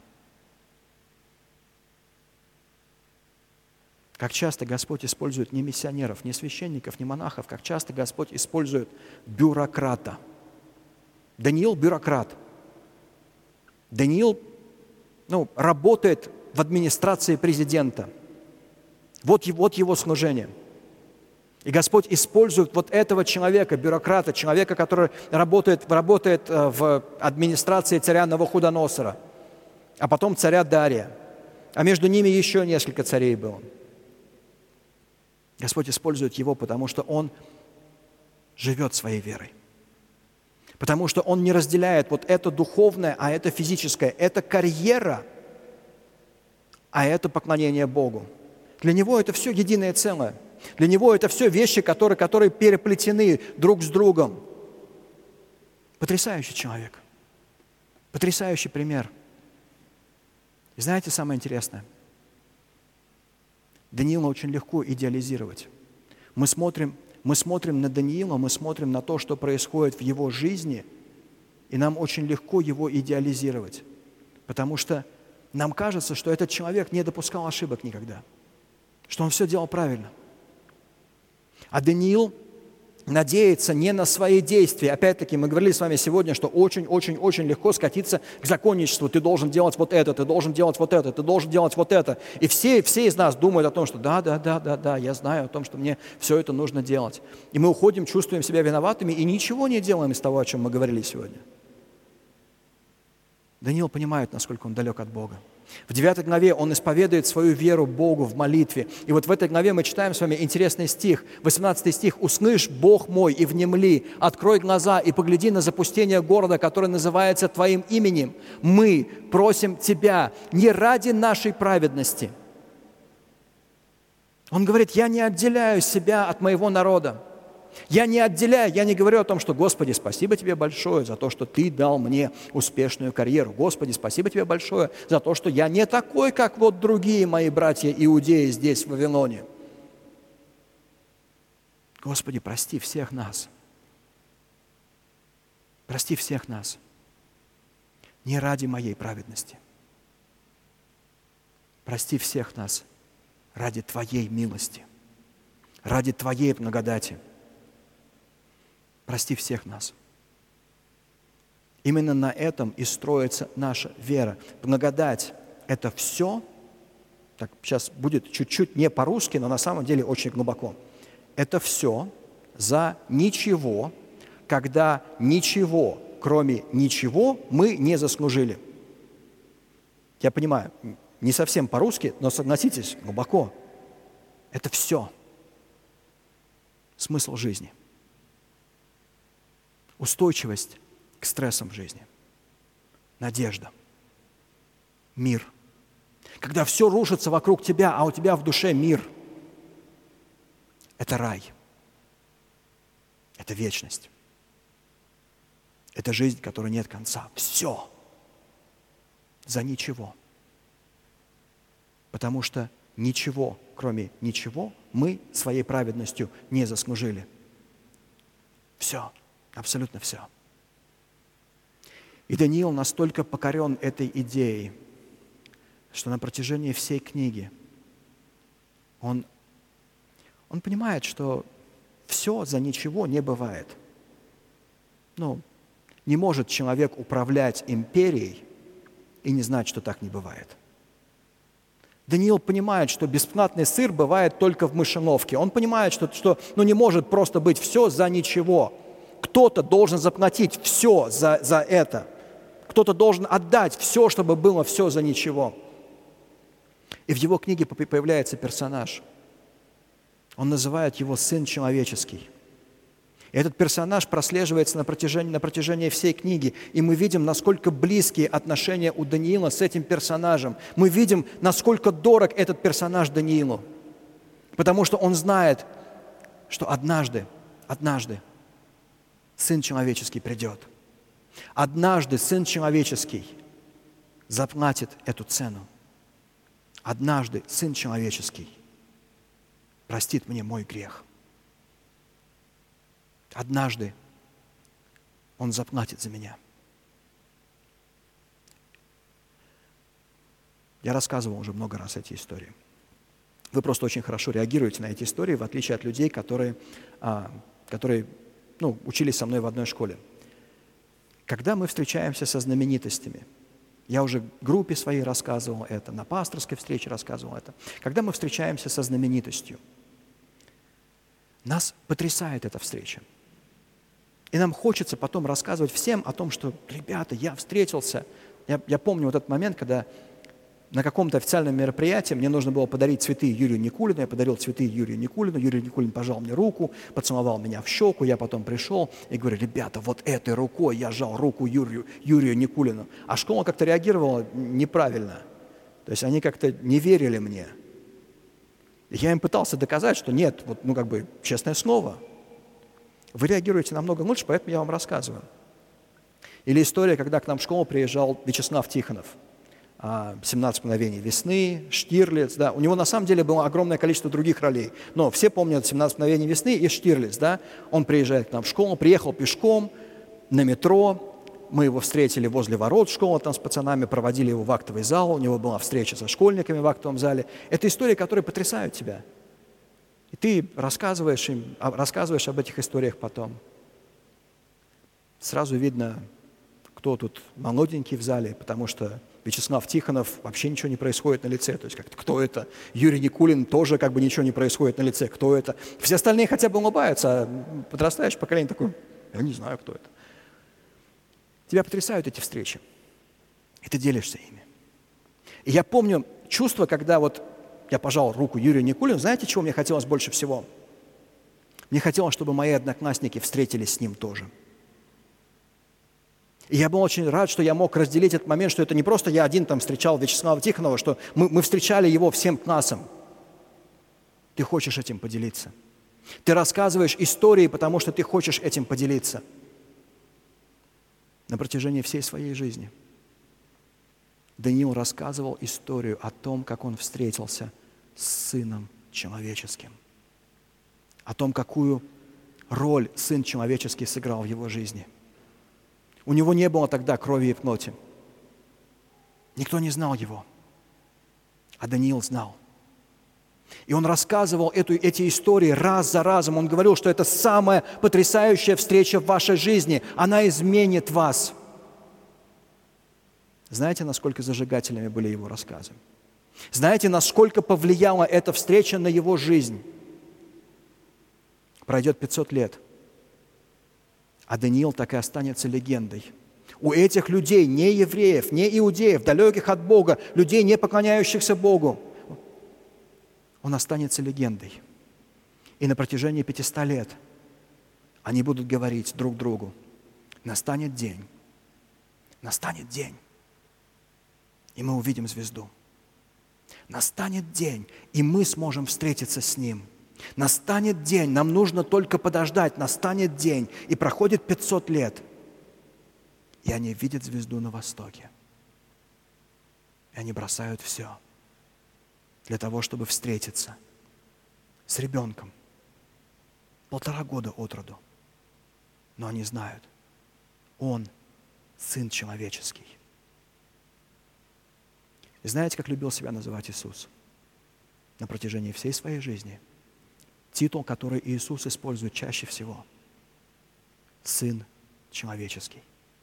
Как часто Господь использует не миссионеров, не священников, не монахов, как часто Господь использует бюрократа. Даниил – бюрократ. Даниил, ну, работает в администрации президента. Вот, вот его служение. И Господь использует вот этого человека, бюрократа, человека, который работает, работает в администрации царя Навуходоносора, а потом царя Дария. А между ними еще несколько царей было. Господь использует его, потому что он живет своей верой. Потому что он не разделяет вот это духовное, а это физическое. Это карьера, а это поклонение Богу. Для него это все единое целое. Для него это все вещи, которые, которые переплетены друг с другом. Потрясающий человек. Потрясающий пример. И знаете, самое интересное? Даниила очень легко идеализировать. Мы смотрим, мы смотрим на Даниила, мы смотрим на то, что происходит в его жизни, и нам очень легко его идеализировать. Потому что нам кажется, что этот человек не допускал ошибок никогда, что он все делал правильно. А Даниил надеется не на свои действия. Опять-таки, мы говорили с вами сегодня, что очень-очень-очень легко скатиться к законничеству. Ты должен делать вот это, ты должен делать вот это, ты должен делать вот это. И все, все из нас думают о том, что да, да, да, да, да, я знаю о том, что мне все это нужно делать. И мы уходим, чувствуем себя виноватыми и ничего не делаем из того, о чем мы говорили сегодня. Даниил понимает, насколько он далек от Бога. В девятой главе он исповедует свою веру Богу в молитве. И вот в этой главе мы читаем с вами интересный стих, восемнадцатый стих. «Услышь, Бог мой, и внемли, открой глаза и погляди на запустение города, который называется Твоим именем. Мы просим Тебя не ради нашей праведности». Он говорит: «Я не отделяю себя от моего народа. Я не отделяю, я не говорю о том, что, Господи, спасибо Тебе большое за то, что Ты дал мне успешную карьеру. Господи, спасибо Тебе большое за то, что я не такой, как вот другие мои братья иудеи здесь, в Вавилоне. Господи, прости всех нас. Прости всех нас. Не ради моей праведности. Прости всех нас ради Твоей милости, ради Твоей благодати. Прости всех нас». Именно на этом и строится наша вера. Благодать – это все, так сейчас будет чуть-чуть не по-русски, но на самом деле очень глубоко. Это все за ничего, когда ничего, кроме ничего, мы не заслужили. Я понимаю, не совсем по-русски, но согласитесь, глубоко. Это все. Смысл жизни. Устойчивость к стрессам жизни, надежда, мир. Когда все рушится вокруг тебя, а у тебя в душе мир, это рай, это вечность, это жизнь, которой нет конца. Все за ничего. Потому что ничего, кроме ничего, мы своей праведностью не заслужили. Все. Абсолютно все. И Даниил настолько покорен этой идеей, что на протяжении всей книги он, он понимает, что все за ничего не бывает. Ну, не может человек управлять империей и не знать, что так не бывает. Даниил понимает, что бесплатный сыр бывает только в мышеловке. Он понимает, что, что ну, не может просто быть все за ничего. Кто-то должен заплатить все за, за это. Кто-то должен отдать все, чтобы было все за ничего. И в его книге появляется персонаж. Он называет его «Сын человеческий». И этот персонаж прослеживается на протяжении, на протяжении всей книги. И мы видим, насколько близкие отношения у Даниила с этим персонажем. Мы видим, насколько дорог этот персонаж Даниилу. Потому что он знает, что однажды, однажды Сын человеческий придет. Однажды Сын человеческий заплатит эту цену. Однажды Сын человеческий простит мне мой грех. Однажды Он заплатит за меня. Я рассказывал уже много раз эти истории. Вы просто очень хорошо реагируете на эти истории, в отличие от людей, которые, которые ну, учились со мной в одной школе. Когда мы встречаемся со знаменитостями, я уже в группе своей рассказывал это, на пасторской встрече рассказывал это. Когда мы встречаемся со знаменитостью, нас потрясает эта встреча. И нам хочется потом рассказывать всем о том, что, ребята, я встретился. Я, я помню вот этот момент, когда на каком-то официальном мероприятии мне нужно было подарить цветы Юрию Никулину. Я подарил цветы Юрию Никулину. Юрий Никулин пожал мне руку, поцеловал меня в щеку. Я потом пришел и говорю: ребята, вот этой рукой я жал руку Юрию, Юрию Никулину. А школа как-то реагировала неправильно. То есть они как-то не верили мне. Я им пытался доказать, что нет, вот, ну как бы честное слово. Вы реагируете намного лучше, поэтому я вам рассказываю. Или история, когда к нам в школу приезжал Вячеслав Тихонов. «семнадцать мгновений весны», Штирлиц, да. У него на самом деле было огромное количество других ролей, но все помнят «семнадцать мгновений весны» и Штирлиц, да. Он приезжает к нам в школу, приехал пешком на метро, мы его встретили возле ворот школы там с пацанами, проводили его в актовый зал, у него была встреча со школьниками в актовом зале. Это истории, которые потрясают тебя. И ты рассказываешь им, рассказываешь об этих историях потом. Сразу видно, кто тут молоденький в зале, потому что Вячеслав Тихонов, вообще ничего не происходит на лице. То есть как-то кто это? Юрий Никулин, тоже как бы ничего не происходит на лице. Кто это? Все остальные хотя бы улыбаются, а подрастающее поколение такое: я не знаю, кто это. Тебя потрясают эти встречи, и ты делишься ими. И я помню чувство, когда вот я пожал руку Юрию Никулину. Знаете, чего мне хотелось больше всего? Мне хотелось, чтобы мои одноклассники встретились с ним тоже. И я был очень рад, что я мог разделить этот момент, что это не просто я один там встречал Вячеслава Тихонова, что мы, мы встречали его всем классом. Ты хочешь этим поделиться. Ты рассказываешь истории, потому что ты хочешь этим поделиться. На протяжении всей своей жизни Даниил рассказывал историю о том, как он встретился с Сыном Человеческим, о том, какую роль Сын Человеческий сыграл в его жизни. У него не было тогда крови и плоти. Никто не знал его, а Даниил знал. И он рассказывал эту, эти истории раз за разом. Он говорил, что это самая потрясающая встреча в вашей жизни. Она изменит вас. Знаете, насколько зажигательными были его рассказы? Знаете, насколько повлияла эта встреча на его жизнь? Пройдет пятьсот лет, а Даниил так и останется легендой. У этих людей, не евреев, не иудеев, далеких от Бога, людей, не поклоняющихся Богу, он останется легендой. И на протяжении пятисот лет они будут говорить друг другу: настанет день, настанет день, и мы увидим звезду. Настанет день, и мы сможем встретиться с Ним. Настанет день, нам нужно только подождать, настанет день, и проходит пятьсот лет, и они видят звезду на востоке. И они бросают все для того, чтобы встретиться с ребенком, полтора года от роду. Но они знают, Он Сын Человеческий. И знаете, как любил себя называть Иисус на протяжении всей своей жизни? Титул, который Иисус использует чаще всего – Сын Человеческий.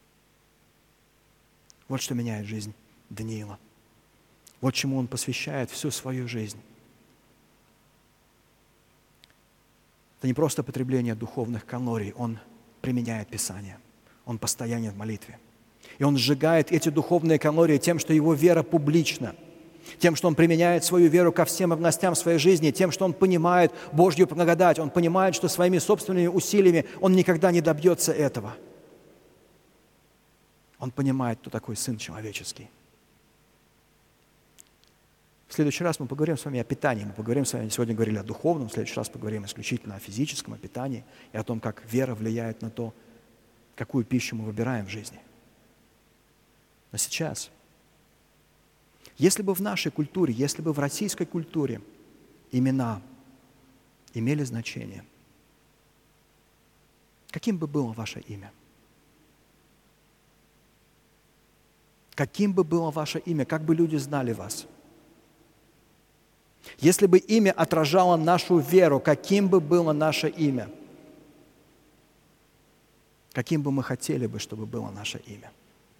Вот что меняет жизнь Даниила. Вот чему он посвящает всю свою жизнь. Это не просто потребление духовных калорий, он применяет Писание, он постоянен в молитве. И он сжигает эти духовные калории тем, что его вера публична, тем, что он применяет свою веру ко всем областям своей жизни, тем, что он понимает Божью благодать, он понимает, что своими собственными усилиями он никогда не добьется этого. Он понимает, кто такой Сын Человеческий. В следующий раз мы поговорим с вами о питании. Мы поговорим с вами, сегодня говорили о духовном, в следующий раз поговорим исключительно о физическом, о питании и о том, как вера влияет на то, какую пищу мы выбираем в жизни. Но сейчас, если бы в нашей культуре, если бы в российской культуре имена имели значение, каким бы было ваше имя? Каким бы было ваше имя? Как бы люди знали вас? Если бы имя отражало нашу веру, каким бы было наше имя? Каким бы мы хотели бы, чтобы было наше имя?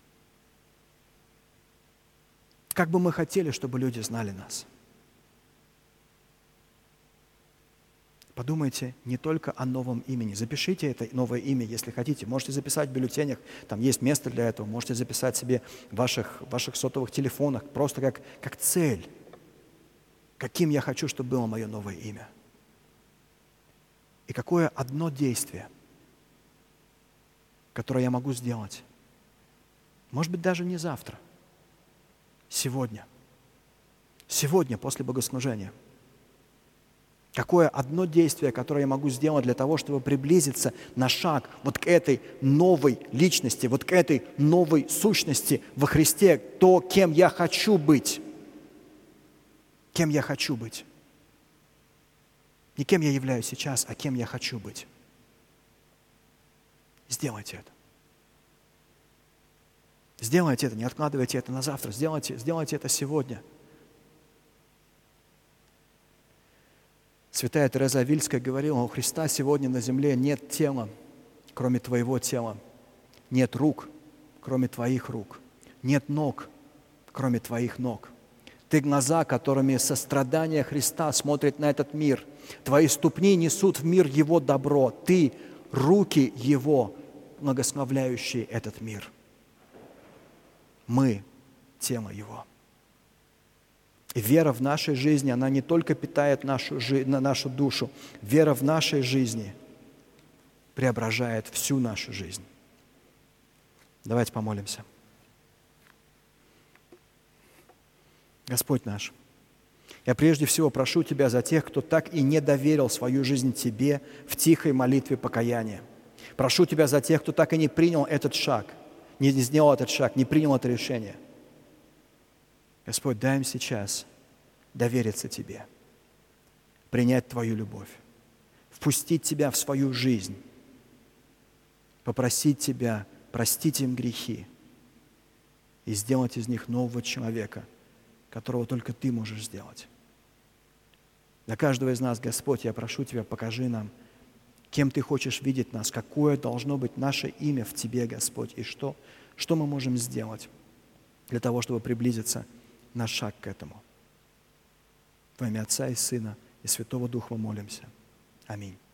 Как бы мы хотели, чтобы люди знали нас? Подумайте не только о новом имени. Запишите это новое имя, если хотите. Можете записать в бюллетенях, там есть место для этого. Можете записать себе в ваших, в ваших сотовых телефонах, просто как, как цель. Каким я хочу, чтобы было мое новое имя. И какое одно действие, которое я могу сделать. Может быть, даже не завтра. Сегодня. Сегодня, после богослужения. Какое одно действие, которое я могу сделать для того, чтобы приблизиться на шаг вот к этой новой личности, вот к этой новой сущности во Христе, то, кем я хочу быть. Кем я хочу быть. Не кем я являюсь сейчас, а кем я хочу быть. Сделайте это. Сделайте это, не откладывайте это на завтра. Сделайте, сделайте это сегодня. Святая Тереза Авильская говорила, у Христа сегодня на земле нет тела, кроме твоего тела. Нет рук, кроме твоих рук. Нет ног, кроме твоих ног. Ты глаза, которыми сострадание Христа смотрит на этот мир. Твои ступни несут в мир Его добро. Ты руки Его, благословляющие этот мир. Мы – тело Его. И вера в нашей жизни, она не только питает нашу, жи- нашу душу, вера в нашей жизни преображает всю нашу жизнь. Давайте помолимся. Господь наш, я прежде всего прошу Тебя за тех, кто так и не доверил свою жизнь Тебе в тихой молитве покаяния. Прошу Тебя за тех, кто так и не принял этот шаг, не сделал этот шаг, не принял это решение. Господь, дай им сейчас довериться Тебе, принять Твою любовь, впустить Тебя в свою жизнь, попросить Тебя простить им грехи и сделать из них нового человека, которого только Ты можешь сделать. Для каждого из нас, Господь, я прошу Тебя, покажи нам, кем Ты хочешь видеть нас, какое должно быть наше имя в Тебе, Господь, и что, что мы можем сделать для того, чтобы приблизиться на шаг к этому. Во имя Отца и Сына и Святого Духа мы молимся. Аминь.